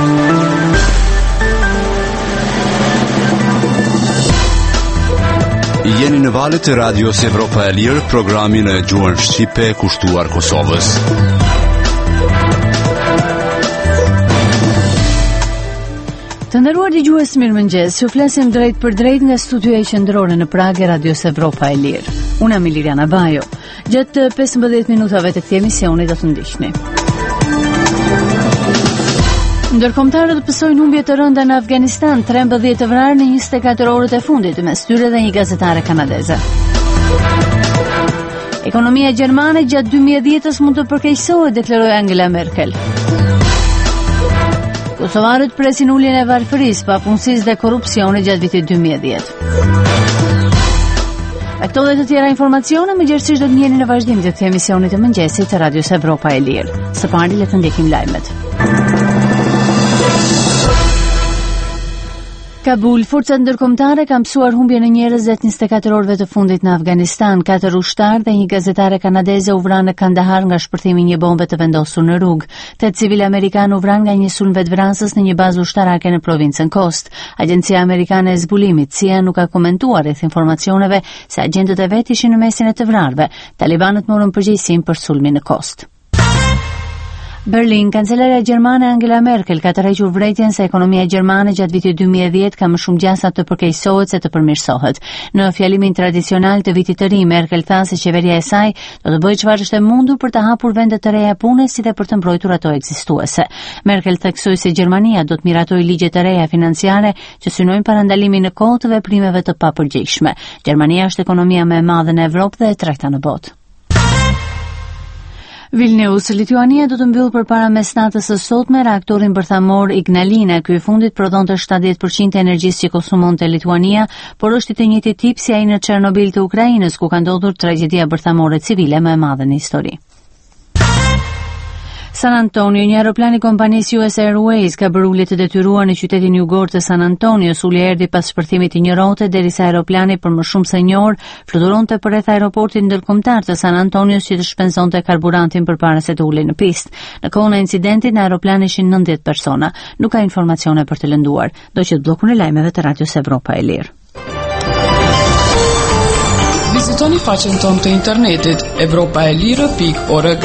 Jeni në valët e Radios Evropa e Lirë, programin e gjuhën shqipe kushtuar Kosovës. Të nderuar dëgjues, mirëmëngjes. Ju flasim drejt për drejt nga studioja qendrore në Prag e Radios Evropa e Lirë. Unë jam Liliana Bajo. Gjatë 15 minutave të këtij emisioni do të ndiqni. Ndërkombëtarët pësojnë humbje të rënda në Afganistan, 13 të vrarë në 24 orët e fundit, mes tyre dhe një gazetare kanadeze. Ekonomia gjermane gjatë 2010-s mund të përkeqësohet, deklaroi Angela Merkel. Kosovarët presin uljen e varfërisë, papunësisë dhe korrupsionit gjatë vitit 2010. Me këto dhe të tjera informacione, mëngjesisht do të njiheni në vazhdim të këtij emisioni të mëngjesit të Radios Evropa e Lirë. Së pari le të ndjekim lajmet. Kabul, forcat ndërkombëtare kanë mësuar humbjen e njerëz gjatë 24 orëve të fundit në Afganistan. 4 ushtarë dhe një gazetare kanadeze u vranë në Kandahar nga shpërthimi i një bombe të vendosur në rrugë. 8 civil amerikanë u vranë nga një sulm vetvrasës në një bazë ushtarake në provincën Khost. Agjencia amerikane e zbulimit CIA nuk ka komentuar rreth informacioneve se agjentët e vet ishin në mesin e të vrarëve. Talibanët morën përgjegjësinë për sulmin në Khost. Berlin, kancelarja gjermane Angela Merkel ka tërhequr vërejtjen se ekonomia gjermane gjatë vitit 2010 ka më shumë gjasa të përkeqësohet se të përmirësohet. Në fjalimin tradicional të vitit të ri, Merkel tha se qeveria e saj do të bëjë çfarë është e mundur për të hapur vende të reja pune si dhe për të mbrojtur ato ekzistuese. Merkel theksoi se Gjermania do të miratojë ligje të reja financiare që synojnë parandalimin në kohë të veprimeve të papërgjegjshme. Gjermania është ekonomia më e madhe në Evropë dhe e treta në botë. Vilnius, Lituania do të mbyllë përpara mesnatës së sotme reaktorin bërthamor Ignalina. Ky i fundit prodhonte 70% e energjisë që konsumonte Lituania, por është i të njëjtit tip si ai në Chernobyl të Ukrainës, ku ka ndodhur tragjedia bërthamore civile më e madhe në histori. San Antonio, një aeroplan i kompanisë US Airways ka bërë ulje të detyruar në qytetin jugor të San Antonio. Ulja erdhi pas shpërthimit të një rote derisa aeroplani për më shumë se një orë fluturonte përreth aeroportit ndërkombëtar të San Antonios që të shpenzonte karburantin përpara se të ulej në pistë. Në kohën e incidentit në aeroplan ishin 90 persona. Nuk ka informacione për të lënduar. Do qet bllokun e lajmeve të Radios Evropa e Lirë. Vizitoni faqen tonë të internetit europaelire.org.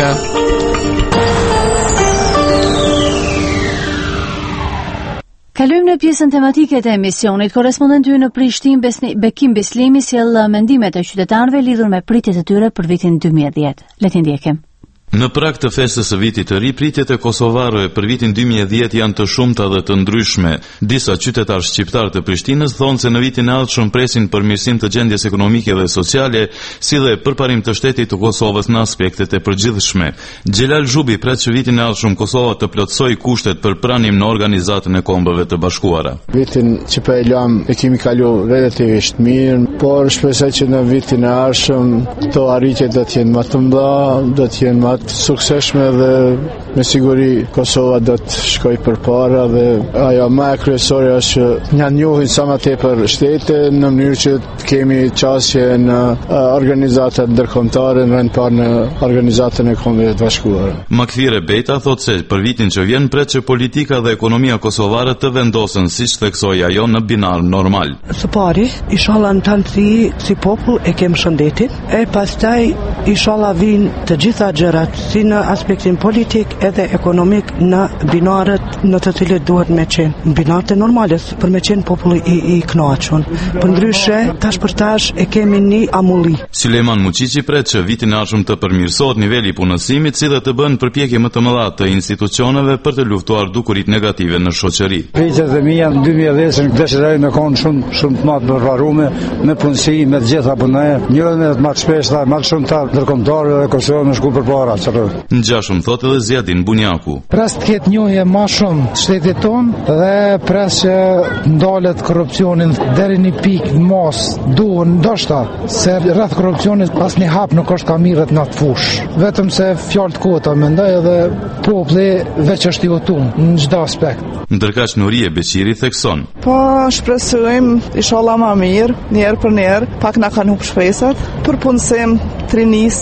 Kalojmë në pjesën tematike të emisionit. Korrespondenti ynë në Prishtinë, Bekim Beslimi, sjell mendimet e qytetarëve lidhur me pritjet e tyre për vitin 2010. Le t'i ndjekim. Në prag të festës së vitit të ri, pritjet e kosovarëve për vitin 2010 janë të shumta dhe të ndryshme. Disa qytetarë shqiptar të Prishtinës thonë se në vitin e ardhshëm presin përmirësim të gjendjes ekonomike dhe sociale, si dhe përparim të shtetit të Kosovës në aspektet e përgjithshme. Xhelal Zhubi pret që vitin e ardhshëm Kosova të plotësojë kushtet për pranim në Organizatën e Kombeve të Bashkuara. Vitin që po e lëm e kemi kaluar relativisht mirë, por shpresoj që në vitin e ardhshëm këto arritje do të jenë më të mëdha, do të jenë më suksesshme dhe me siguri Kosova do të shkojë përpara dhe ajo më e kryesore është që ja njohin sa më tepër shtetin në mënyrë që të kemi qasje në organizata ndërkombëtare në rend parë në Organizatën e Kombeve të Bashkuara. Makthire Bejta thotë se për vitin që vjen pret që politika dhe ekonomia kosovare të vendosen siç theksoi ajo në binar normal. Së pari, inshallah në tanësi si popull e kem shëndetin, e pastaj inshallah vijnë të gjitha gjërat si në aspektin politik edhe ekonomik në binarët në të cilët duhet me qenë. Binarët e normales për me qenë populli i kënaqur. Për ndryshe, tash për tash e kemi një amulli. Sulejman Muqiqi pret që vitin e ardhshëm të përmirësohet niveli i punësimit, si dhe të bën përpjekje më të mëdha të institucioneve për të luftuar dukurit negative në shoqëri. Pritjet e mia në 2010 dëshiroj me kon shumë të madh të varruar me punësi, me të gjitha punëja, njëra më të shpeshta, më shumë ta ndërkombëtarë dhe Kosova në shku përpara. Në gjashëm thotë edhe Zjadin Bunjaku. Pres të ketë njohje ma shumë shtetit tonë dhe pres që ndalet korrupsionin deri një pikë në mos duhen ndoshta se rreth korrupsionit pas një hap nuk është ka mirët në atë fush. Vetëm se fjalë të kota mendoj edhe populli veç është i utum në çdo aspekt. Ndërkaq Nurie Beqiri thekson. Po shpresojmë inshallah më mirë, njerë për njerë, pak na kanë hup shpresat, për punësim, trinis,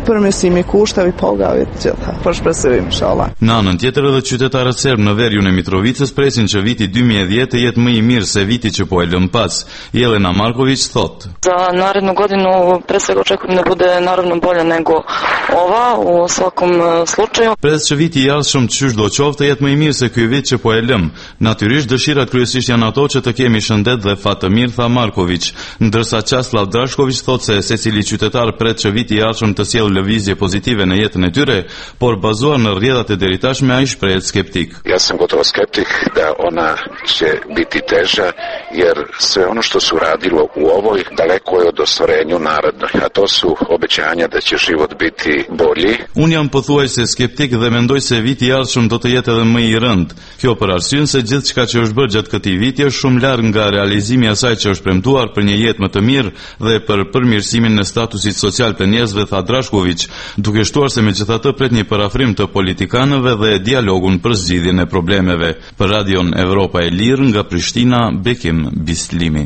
përmirësimi i kushteve, paugave të gjitha. Po shpresojmë inshallah. Në anën tjetër edhe qytetarët serb në Veriun e Mitrovicës presin që viti 2010 të jetë më i mirë se viti që po e lëm pas. Jelena Marković thot: Za narednu godinu pre svega očekujem da bude naravno bolje nego ova u svakom slučaju. Pres që viti i ardhshëm qysh do qoftë të jetë më i mirë se ky vit që po e lëm. Natyrisht dëshirat kryesisht janë ato që të kemi shëndet dhe fat të mirë, tha Marković, ndërsa Qaslav Drašković thot se secili qytetar pret që viti i ardhshëm të sjellë lëvizje pozitive në jetën e tyre, por bazuar në rrjedhat e deritashme ai shprehet skeptik. Ja sam gotovo skeptik da ona će biti teža, jer sve ono što su radilo u ovoj daleko je od ostvarenju narednoj, a to su obećanja da će život biti bolji. Unë jam pothuajse skeptik dhe mendoj se viti i ardhshëm do të jetë edhe më i rënd. Kjo për arsyen se gjithçka që është bërë gjatë këtij viti është shumë larg nga realizimi i asaj që është premtuar për një jetë më të mirë dhe për përmirësimin e statusit social të njerëzve, tha Drašković, duke shtuar se megjithatë pret një parafrim të politikanëve dhe dialogun për zgjidhjen e problemeve. Për Radion Evropa e Lirë nga Prishtina, Bekim Bislimi.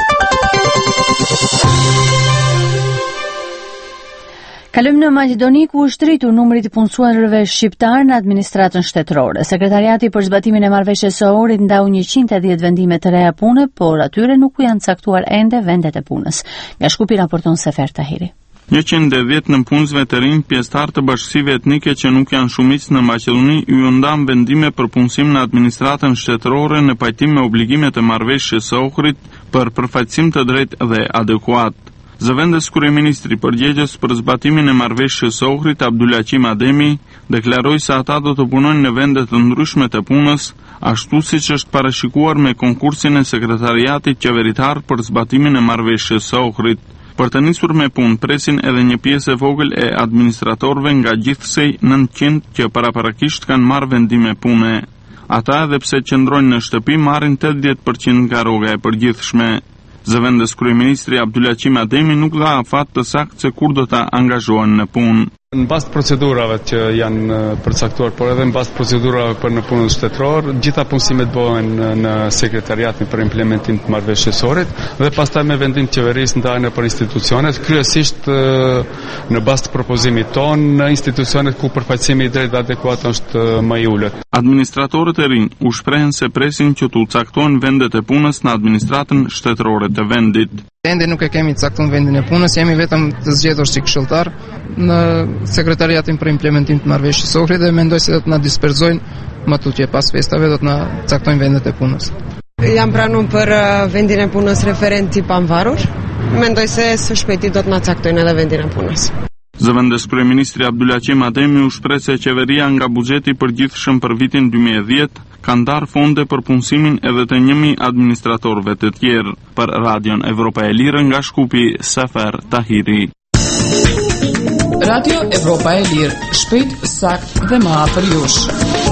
Kalojmë në Maqedoni, ku është rritur numri i punësuesve shqiptar në administratën shtetërore. Sekretariati për zbatimin e marrëveshjes së Ohrit ndau 110 vendime të reja pune, por atyre nuk u janë caktuar ende vendet e punës. Nga Shkupi raporton Sefer Tahiri. 110 nënpunësve të rinj, pjesëtar të bashkësive etnike që nuk janë shumicë në Maqedoni, ju ndan vendime për punësim në administratën shtetërore në pajtim me obligimet e marrëveshjes së Ohrit për përfaqësim të drejtë dhe adekuat. Zëvendës kryeministri përgjegjës për zbatimin e marrëveshjes së Ohrit, Abdulaqim Ademi, deklaroi se ata do të punojnë në vende të ndryshme të punës, ashtu siç është parashikuar me konkursin e sekretariatit qeveritar për zbatimin e marrëveshjes së Ohrit. Për të nisur me punë presin edhe një pjesë e vogël e administratorëve nga gjithsej 900 që paraprakisht kanë marrë vendime pune. Ata edhe pse qëndrojnë në shtëpi marrin 80% nga rroga e përgjithshme. Zëvendës kryeministri Abdulaqim Ademi nuk dha afat të saktë se kur do ta angazhohen në punë. Në bazë të procedurave që janë përcaktuar, por edhe në bazë të procedurave për në punën shtetërore, gjitha punësimet bëhen në sekretariatin për implementim të marrëveshjes së Ohrit dhe pastaj me vendim të qeverisë ndahen nëpër institucionet, kryesisht në bazë të propozimit ton në institucionet ku përfaqësimi i drejtë dhe adekuat është më i ulët. Administratorët e rinj u shprehen se presin që t'u caktojnë vendet e punës në administratën shtetërore të vendit. Ende nuk e kemi caktuar vendin e punës, jemi vetëm të zgjedhur si këshilltar në sekretariatin për implementim të marrëveshjes së Ohrit dhe mendoj se do të na disperzojnë më tutje pas festave, do të na caktojnë vendet e punës. Jam pranuar për vendin e punës referent i pavarur. Mendoj se së shpejti do të na caktojnë edhe vendin e punës. Zëvendës kryeministri Abdulaqim Ademi u shpreh se qeveria nga buxheti i përgjithshëm për vitin 2010 ka ndarë fonde për punësimin edhe të 1000 administratorëve të tjerë. Për Radion Evropa e Lirë nga Shkupi, Sefer Tahiri. Radio Evropa e Lirë, shpejt, sakt dhe më afër jush.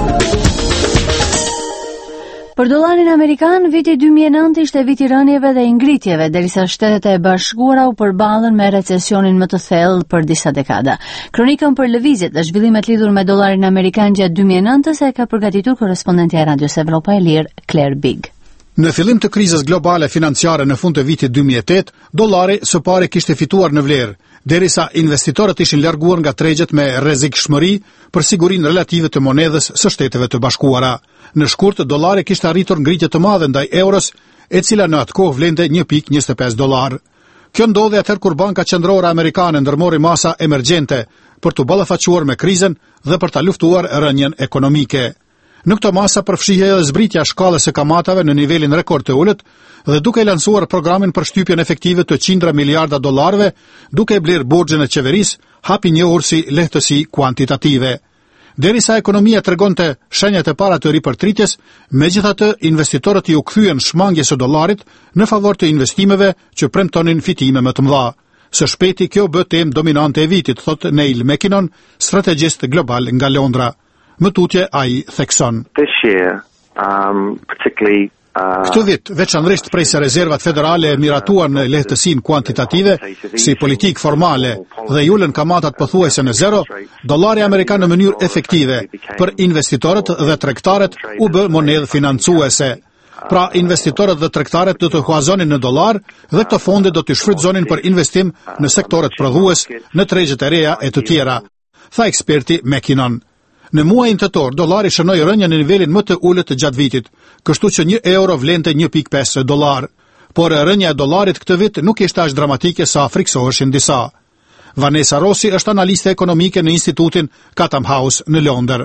Për dollarin amerikan, viti 2009 ishte viti rënieve dhe ngritjeve, derisa Shtetet e Bashkuara u përballën me recesionin më të thellë për disa dekada. Kronikën për lëvizjet dhe zhvillimet lidhur me dollarin amerikan gjatë 2009-s e ka përgatitur korrespondentja e Radios Evropa e Lirë, Claire Big. Në fillim të krizës globale financiare në fund të vitit 2008, dollari së pari kishte fituar në vlerë, derisa investitorët ishin larguar nga tregjet me rrezikshmëri për sigurinë relative të monedhës së Shteteve të Bashkuara. Në shkurt, dollari kishte arritur ngritje të madhe ndaj euros, e cila në atë kohë vlente $1.25. Kjo ndodhi atëherë kur Banka Qendrore Amerikane ndërmori masa emergjente për të ballafaquar me krizën dhe për ta luftuar rënjen ekonomike. Në këtë masa përfshihej edhe zbritja e shkallës së kamatave në nivelin rekord të ulët dhe duke lancuar programin për shtypjen efektive të $100 miliarda, duke blerë borxhin e qeverisë, hapi njohur si lehtësi kuantitative. Derisa ekonomia tregonte shenjat e para të ripërtritjes, megjithatë investitorët i u kthyen shmangjes së dollarit në favor të investimeve që premtonin fitime më të mëdha. Së shpejti kjo bë temë dominante e vitit, thot Neil McKinnon, strategjist global nga Londra. Më tutje ai thekson. Këtë vit, veçanërisht prej se rezervat federale miratuan në lehtësinë kuantitative, si politikë formale dhe ulën kamatat pothuajse në zero, dollari amerikan në mënyrë efektive për investitorët dhe tregtarët u bë monedhë financuese. Pra investitorët dhe tregtarët do të huazonin në dollar dhe këto fonde do të shfrytëzonin për investim në sektorët prodhues, në tregjet e reja e të tjera, tha eksperti McKinnon. Në muajin tetor, dollari shënoi rënje në nivelin më të ulët të gjatë vitit, kështu që 1 euro vlente 1.5 dollar. Por rënja e dollarit këtë vit nuk ishte aq dramatike sa friksoheshin disa. Vanessa Rossi është analiste ekonomike në Institutin Chatham House në Londër.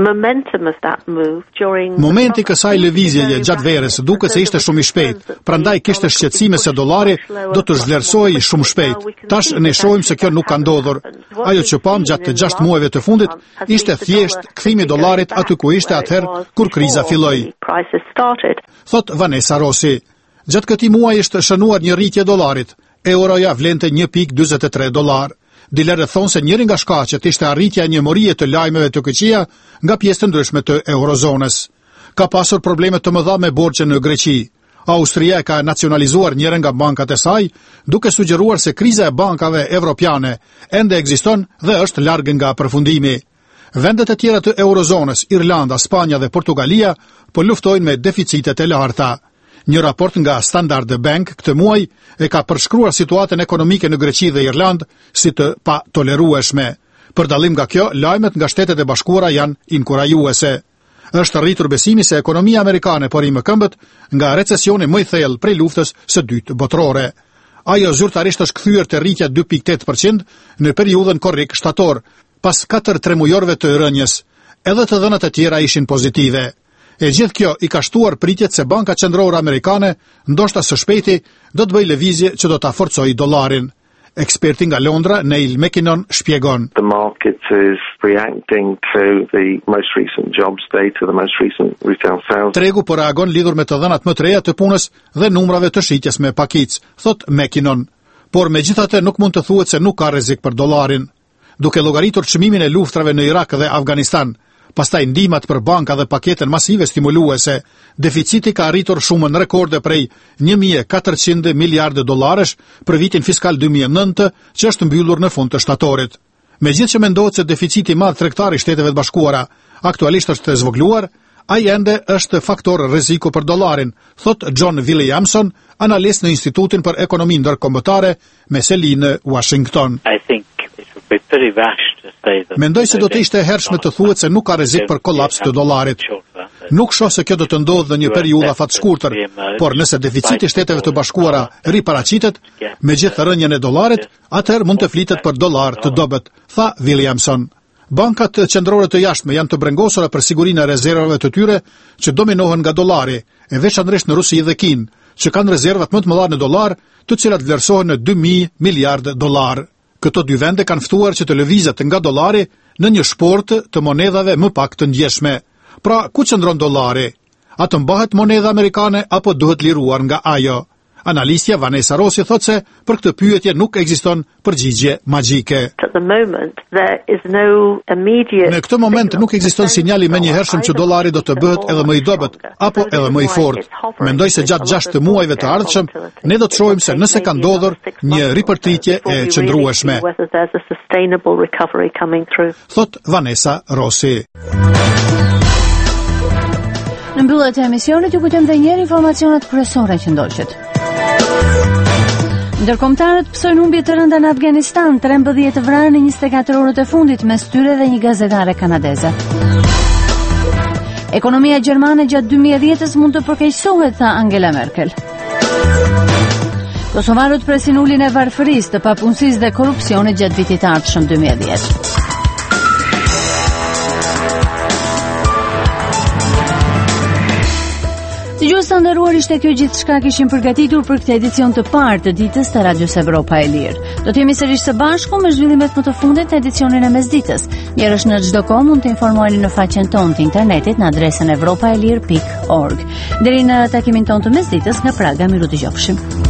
Momenti kësaj lëvizjeje gjatë verës duket se ishte shumë i shpejt, prandaj kishte shqetësime se dollari do të zhvlerësohej shumë shpejt. Tash ne shohim se kjo nuk ka ndodhur. Ajo që pam gjatë të 6 muajve të fundit ishte thjesht kthimi i dollarit aty ku ishte atëherë kur kriza filloi. Thot Vanessa Rossi. Gjatë këtij muaji është shënuar një rritje e dollarit. Euroja vlente 1.43 dollar. Dilerët thonë se njëri nga shkaqet ishte arritja e njëmorie të lajmeve të këqija nga pjesë të ndryshme të eurozonës. Ka pasur probleme të mëdha me borxhe në Greqi. Austria ka nacionalizuar njërin nga bankat e saj, duke sugjeruar se kriza e bankave evropiane ende ekziston dhe është larg nga përfundimi. Vendet e tjera të eurozonës, Irlanda, Spanja dhe Portugalia, po luftojnë me deficitet e larta. Një raport nga Standard Bank këtë muaj e ka përshkruar situatën ekonomike në Greqi dhe Irland si të pa tolerueshme. Për dallim nga kjo, lajmet nga Shtetet e Bashkuara janë inkurajuese. Është rritur besimi se ekonomia amerikane po rri më këmbët nga recesioni më i thellë prej luftës së dytë botërore. Ajo zyrtarisht është kthyer te rritja 2.8% në periudhën korrik shtator, pas 4 tremujorëve të rënjes. Edhe të dhënat e tjera ishin pozitive. E gjithë kjo i ka shtuar pritjet se Banka Qendrore Amerikane, ndoshta së shpejti, do të bëjë lëvizje që do ta forcojë dollarin. Eksperti nga Londra, Neil McKinnon, shpjegon. The market is reacting to the most recent jobs data, the most recent retail sales. Tregu po reagon lidhur me të dhënat më të reja të punës dhe numrave të shitjes me pakic, thot McKinnon. Por megjithatë nuk mund të thuhet se nuk ka rrezik për dollarin. Duke llogaritur çmimin e luftrave në Irak dhe Afganistan, pastaj ndihmat për banka dhe paketën masive stimuluese, deficiti ka arritur shumën rekorde prej 1.400 miliardë dollarësh për vitin fiskal 2009, që është mbyllur në fund të shtatorit. Megjithëse që mendohet se deficiti i madh tregtar i Shteteve të Bashkuara aktualisht është të zvogluar, ai ende është faktor rreziku për dollarin, thot John Williamson, analist në Institutin për Ekonomi Ndërkombëtare me seli në Washington. Mendoj se do të ishte e hershme të thuhet se nuk ka rrezik për kollaps të dollarit. Nuk shoh se kjo do të ndodhë në një periudhë afat shkurtër, por nëse deficiti i Shteteve të Bashkuara riparaqitet, megjithë rënjen e dollarit, atëherë mund të flitet për dollar të dobët, tha Williamson. Bankat qendrore të jashtme janë të brengosura për sigurinë e rezervave të tyre që dominohen nga dollari, e veçanërisht në Rusi dhe Kinë, që kanë rezervat më të mëdha në dollar, të cilat vlerësohen në 2.000 miliardë dollar. Këto dy vende kanë ftuar që të lëvizet nga dollari në një shport të monedhave më pak të ndjeshme. Pra, ku qëndron dollari? A të mbahet monedha amerikane apo duhet liruar nga ajo? Analistja Vanessa Rossi thot se për këtë pyetje nuk ekziston përgjigje magjike. Në këtë moment nuk ekziston sinjali menjëhershëm që dollari do të bëhet edhe më i dobët apo edhe më i fortë. Mendoj se gjatë 6 muajve të ardhshëm ne do të shohim se nëse ka ndodhur një ripërtritje e qëndrueshme. Thot Vanessa Rossi. Në mbyllje të emisionit ju kujtojmë edhe një herë informacionet kryesore që ndodhin. Ndërkombëtarët pësojnë humbje të rënda në Afganistan, 13 vrarë në 24 orët e fundit mes tyre dhe një gazetare kanadeze. Ekonomia gjermane gjatë 2010-s mund të përkeqësohet, tha Angela Merkel. Kosovarët presin uljen e varfërisë, të papunësisë dhe korrupsionit gjatë vitit të ardhshëm 2010. Dëgjues të nderuar, ishte kjo gjithçka kishim përgatitur për këtë edicion të parë të ditës të Radios Evropa e Lirë. Do të jemi sërish së bashku me zhvillimet më të fundit në edicionin e mesditës. Njerësh në çdo kohë mund të informoheni në faqen tonë të internetit në adresën evropaelir.org. Deri në takimin tonë të mesditës, nga Praga, miru dëgjofshim.